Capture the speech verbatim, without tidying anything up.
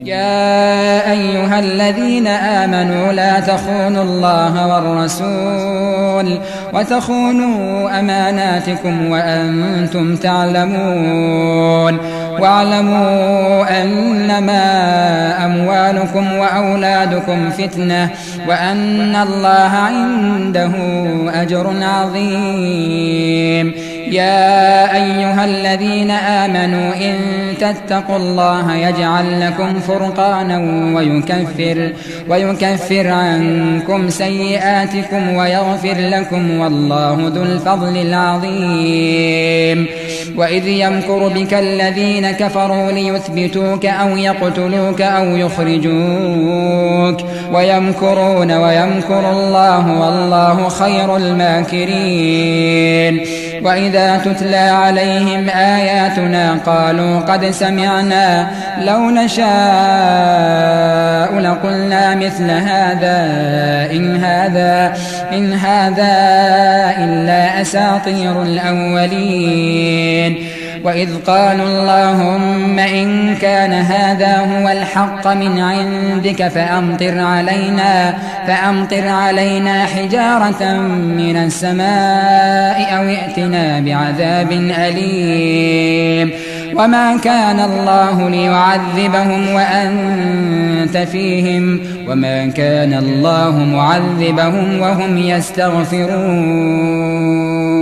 يا أيها الذين آمنوا لا تخونوا الله والرسول وتخونوا أماناتكم وأنتم تعلمون واعلموا أنما أموالكم وأولادكم فتنة وأن الله عنده أجر عظيم. يا أيها الذين آمنوا إن تتقوا الله يجعل لكم فرقانا ويكفر, ويكفر عنكم سيئاتكم ويغفر لكم والله ذو الفضل العظيم. وإذ يمكر بك الذين كفروا ليثبتوك أو يقتلوك أو يخرجوك ويمكرون ويمكر الله والله خير الماكرين. وإذا تتلى عليهم آياتنا قالوا قد سمعنا لو نشاء لقلنا مثل هذا إن هذا, إن هذا إلا أساطير الأولين. وإذ قالوا اللهم إن كان هذا هو الحق من عندك فأمطر علينا, فأمطر علينا حجارة من السماء أو ائتنا بعذاب أليم. وما كان الله ليعذبهم وأنت فيهم وما كان الله معذبهم وهم يستغفرون.